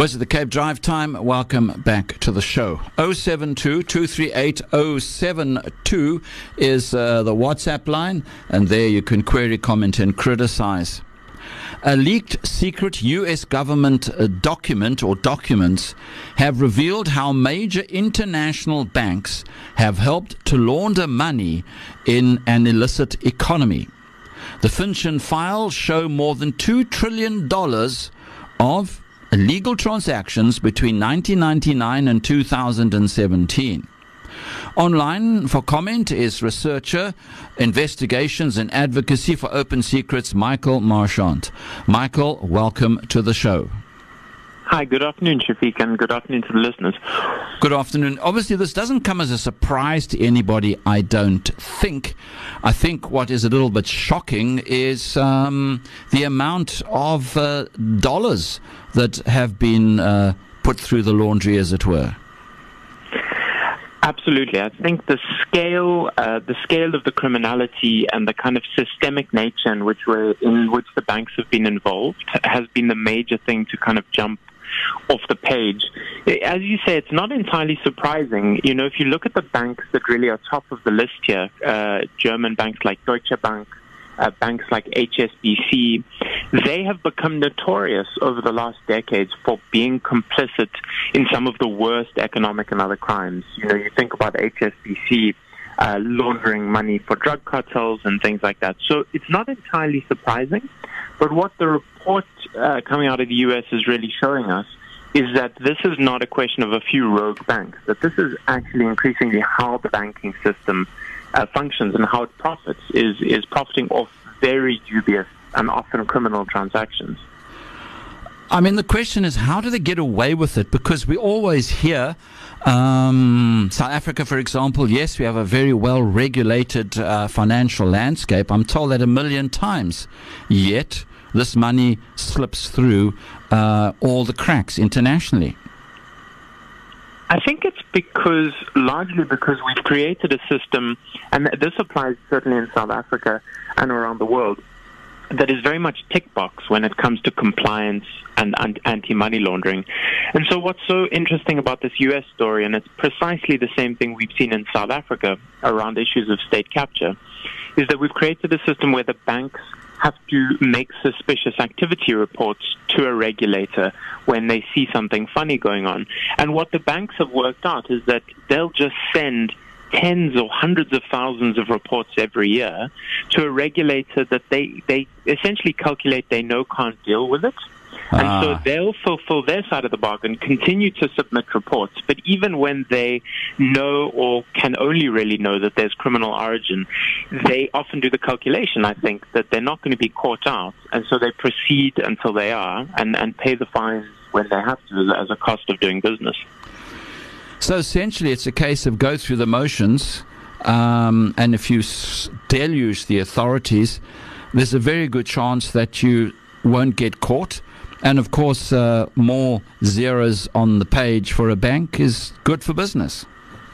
Was it the Cape Drive time? Welcome back to the show. 072-238-072 is the WhatsApp line, and there you can query, comment, and criticize. A leaked secret U.S. government document or documents have revealed how major international banks have helped to launder money in an illicit economy. The Finchin files show more than $2 trillion of illegal transactions between 1999 and 2017. Online for comment is researcher, investigations and advocacy for Open Secrets, Michael Marchant. Michael, welcome to the show. Hi, good afternoon, Shafiq, and good afternoon to the listeners. Good afternoon. Obviously, this doesn't come as a surprise to anybody, I don't think. I think what is a little bit shocking is the amount of dollars that have been put through the laundry, as it were. Absolutely. I think the scale of the criminality and the kind of systemic nature in which the banks have been involved has been the major thing to kind of jump off the page. As you say, it's not entirely surprising. You know, if you look at the banks that really are top of the list here, German banks like Deutsche Bank, banks like HSBC, they have become notorious over the last decades for being complicit in some of the worst economic and other crimes. You know, you think about HSBC laundering money for drug cartels and things like that. So it's not entirely surprising. But what the report coming out of the U.S. is really showing us is that this is not a question of a few rogue banks, that this is actually increasingly how the banking system functions and how it profits, is profiting off very dubious and often criminal transactions. I mean, the question is, how do they get away with it? Because we always hear, South Africa, for example, yes, we have a very well-regulated financial landscape. I'm told that 1 million times. Yet, this money slips through all the cracks internationally. I think it's largely because we've created a system, and this applies certainly in South Africa and around the world, that is very much tick box when it comes to compliance and anti-money laundering. And so what's so interesting about this U.S. story, and it's precisely the same thing we've seen in South Africa around issues of state capture, is that we've created a system where the banks have to make suspicious activity reports to a regulator when they see something funny going on. And what the banks have worked out is that they'll just send tens or hundreds of thousands of reports every year to a regulator that they essentially calculate they know can't deal with it. And so they'll fulfill their side of the bargain, continue to submit reports, but even when they know or can only really know that there's criminal origin, they often do the calculation, I think, that they're not going to be caught out, and so they proceed until they are and pay the fines when they have to as a cost of doing business. So essentially it's a case of go through the motions, and if you deluge the authorities, there's a very good chance that you won't get caught. And of course, more zeros on the page for a bank is good for business.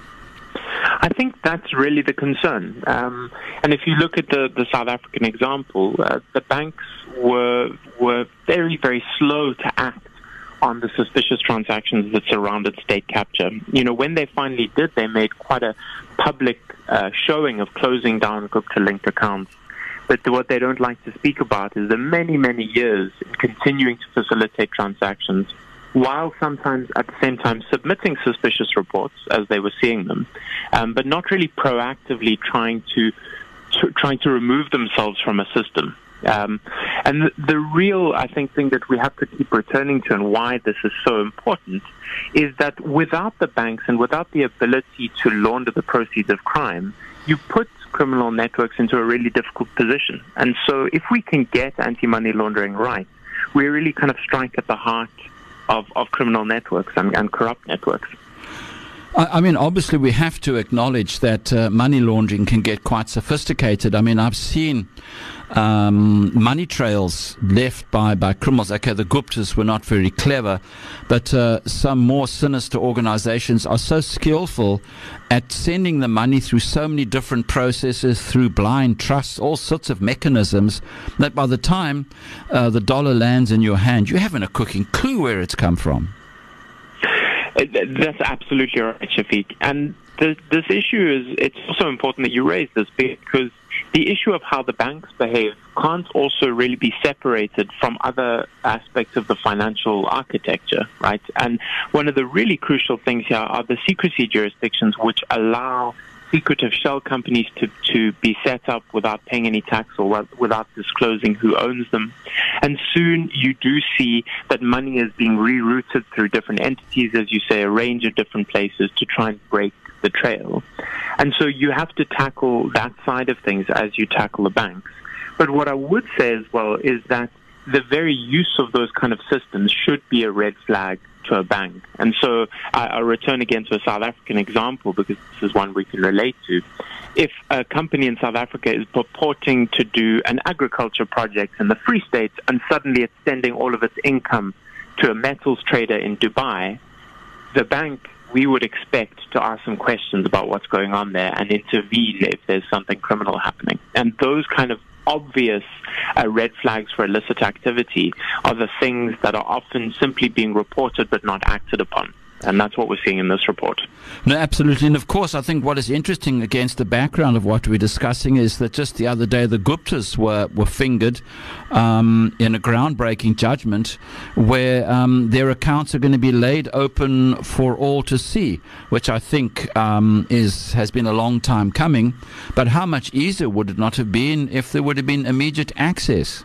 I think that's really the concern. And if you look at the South African example, the banks were very, very slow to act on the suspicious transactions that surrounded state capture. You know, when they finally did, they made quite a public showing of closing down crypto-linked accounts. But what they don't like to speak about is the many, many years in continuing to facilitate transactions, while sometimes at the same time submitting suspicious reports as they were seeing them, but not really proactively trying to remove themselves from a system. And the real, I think, thing that we have to keep returning to, and why this is so important, is that without the banks and without the ability to launder the proceeds of crime, you put criminal networks into a really difficult position. And so if we can get anti-money laundering right, we really kind of strike at the heart of criminal networks and corrupt networks. I mean, obviously we have to acknowledge that money laundering can get quite sophisticated. I mean, I've seen money trails left by criminals. Okay, the Guptas were not very clever, but some more sinister organizations are so skillful at sending the money through so many different processes, through blind trusts, all sorts of mechanisms, that by the time the dollar lands in your hand, you haven't a cooking clue where it's come from. That's absolutely right, Shafiq. And this issue it's also important that you raise this, because the issue of how the banks behave can't also really be separated from other aspects of the financial architecture, right? And one of the really crucial things here are the secrecy jurisdictions, which allow secretive shell companies to be set up without paying any tax or without disclosing who owns them. And soon you do see that money is being rerouted through different entities, as you say, a range of different places to try and break the trail. And so you have to tackle that side of things as you tackle the banks. But what I would say as well is that the very use of those kind of systems should be a red flag to a bank. And so I'll return again to a South African example, because this is one we can relate to. If a company in South Africa is purporting to do an agriculture project in the Free State and suddenly it's sending all of its income to a metals trader in Dubai, the bank, we would expect to ask some questions about what's going on there and intervene if there's something criminal happening. And those kind of obvious red flags for illicit activity are the things that are often simply being reported but not acted upon. And that's what we're seeing in this report. No, absolutely. And of course, I think what is interesting against the background of what we're discussing is that just the other day the Guptas were fingered in a groundbreaking judgment where their accounts are going to be laid open for all to see, which I think has been a long time coming. But how much easier would it not have been if there would have been immediate access?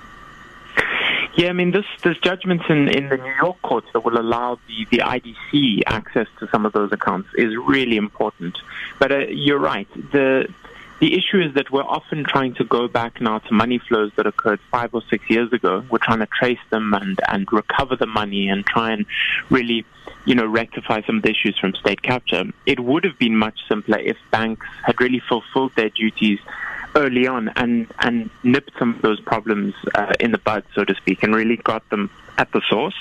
Yeah, I mean, this judgment in the New York courts that will allow the IDC access to some of those accounts is really important. But you're right. The issue is that we're often trying to go back now to money flows that occurred 5 or 6 years ago. We're trying to trace them and recover the money and try and really, rectify some of the issues from state capture. It would have been much simpler if banks had really fulfilled their duties early on and nipped some of those problems in the bud, so to speak, and really got them at the source.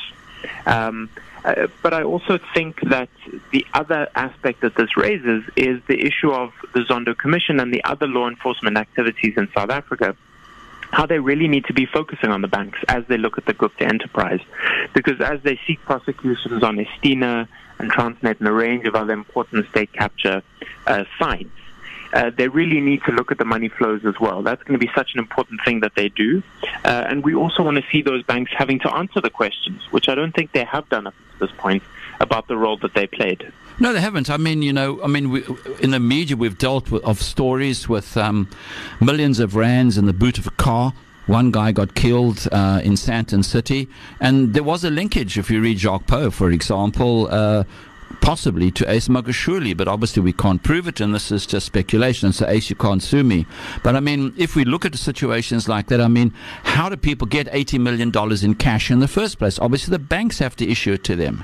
But I also think that the other aspect that this raises is the issue of the Zondo Commission and the other law enforcement activities in South Africa, how they really need to be focusing on the banks as they look at the Gupta enterprise. Because as they seek prosecutions on Estina and Transnet and a range of other important state capture sites, they really need to look at the money flows as well. That's going to be such an important thing that they do. And we also want to see those banks having to answer the questions, which I don't think they have done up to this point, about the role that they played. No, they haven't. I mean, in the media we've dealt with stories with millions of rands in the boot of a car. One guy got killed in Sandton City. And there was a linkage, if you read Jacques Poe, for example, possibly to Ace Magashule, but obviously we can't prove it, and this is just speculation, so Ace, you can't sue me. But I mean, if we look at situations like that, I mean, how do people get $80 million in cash in the first place? Obviously the banks have to issue it to them.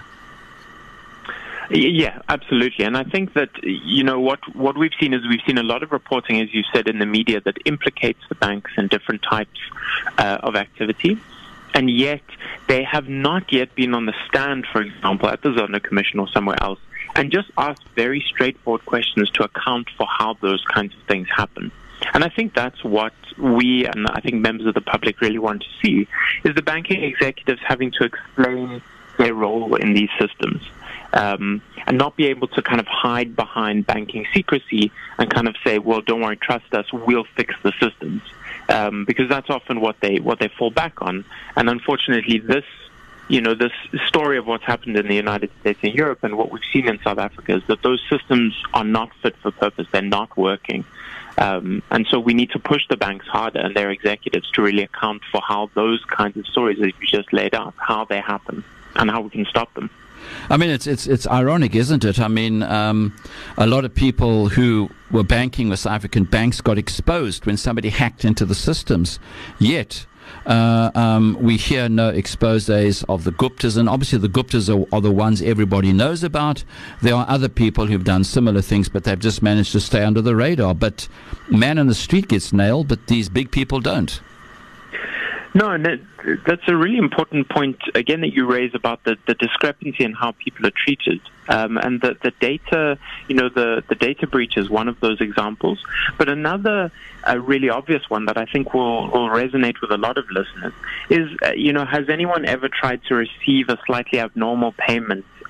Yeah, absolutely. And I think that, what we've seen is we've seen a lot of reporting, as you said, in the media that implicates the banks in different types of activity. And yet they have not yet been on the stand, for example, at the Zondo Commission or somewhere else, and just asked very straightforward questions to account for how those kinds of things happen. And I think that's what we, and I think members of the public really want to see, is the banking executives having to explain their role in these systems. And not be able to kind of hide behind banking secrecy and kind of say, well, don't worry, trust us, we'll fix the systems. Because that's often what they fall back on. And unfortunately, this story of what's happened in the United States and Europe and what we've seen in South Africa is that those systems are not fit for purpose. They're not working. And so we need to push the banks harder and their executives to really account for how those kinds of stories that you just laid out, how they happen and how we can stop them. I mean, it's ironic, isn't it? I mean, a lot of people who were banking with South African banks got exposed when somebody hacked into the systems. Yet, we hear no exposés of the Guptas, and obviously the Guptas are the ones everybody knows about. There are other people who've done similar things, but they've just managed to stay under the radar. But man in the street gets nailed, but these big people don't. No, and that's a really important point, again, that you raise about the discrepancy in how people are treated. And the data, the data breach is one of those examples. But another really obvious one that I think will resonate with a lot of listeners is, has anyone ever tried to receive a slightly abnormal payment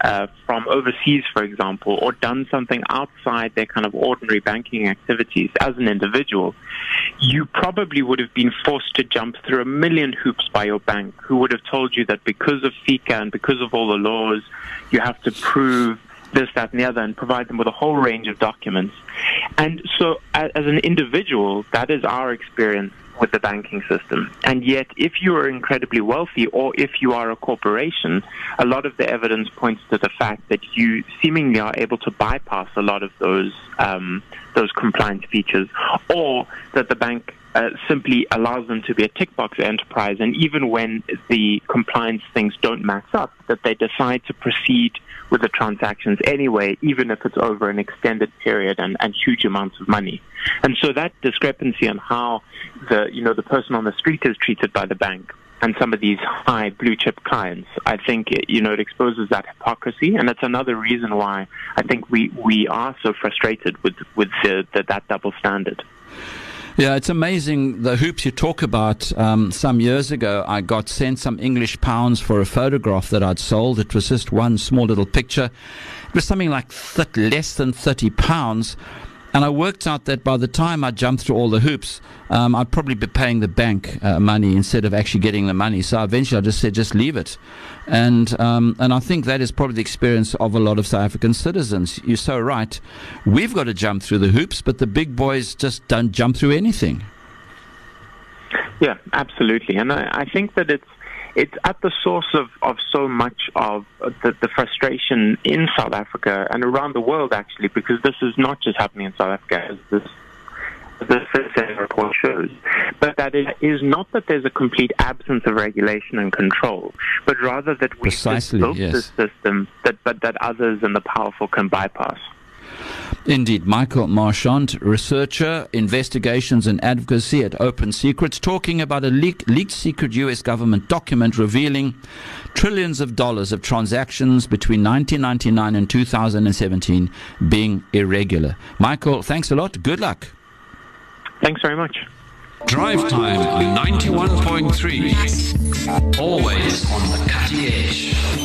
from overseas, for example, or done something outside their kind of ordinary banking activities as an individual, you probably would have been forced to jump through a million hoops by your bank, who would have told you that because of FICA and because of all the laws, you have to prove this, that, and the other, and provide them with a whole range of documents. And so as an individual, that is our experience with the banking system. And yet, if you are incredibly wealthy or if you are a corporation, a lot of the evidence points to the fact that you seemingly are able to bypass a lot of those compliance features, or that the bank simply allows them to be a tick box enterprise, and even when the compliance things don't match up, that they decide to proceed with the transactions anyway, even if it's over an extended period and huge amounts of money. And so that discrepancy on how the person on the street is treated by the bank and some of these high blue chip clients, I think it exposes that hypocrisy, and that's another reason why I think we are so frustrated with that double standard. Yeah, it's amazing the hoops you talk about. Some years ago, I got sent some English pounds for a photograph that I'd sold. It was just one small little picture. It was something like less than £30. And I worked out that by the time I jumped through all the hoops, I'd probably be paying the bank money instead of actually getting the money. So eventually I just said, just leave it. And I think that is probably the experience of a lot of South African citizens. You're so right. We've got to jump through the hoops, but the big boys just don't jump through anything. Yeah, absolutely. And I think that it's at the source of so much of the frustration in South Africa and around the world, actually, because this is not just happening in South Africa, as this report shows, but that it is not that there's a complete absence of regulation and control, but rather that we've built this system that others and the powerful can bypass. Indeed. Michael Marchant, researcher, investigations and advocacy at Open Secrets, talking about a leaked secret U.S. government document revealing trillions of dollars of transactions between 1999 and 2017 being irregular. Michael, thanks a lot. Good luck. Thanks very much. Drive Time 91.3. Always on the cutting edge.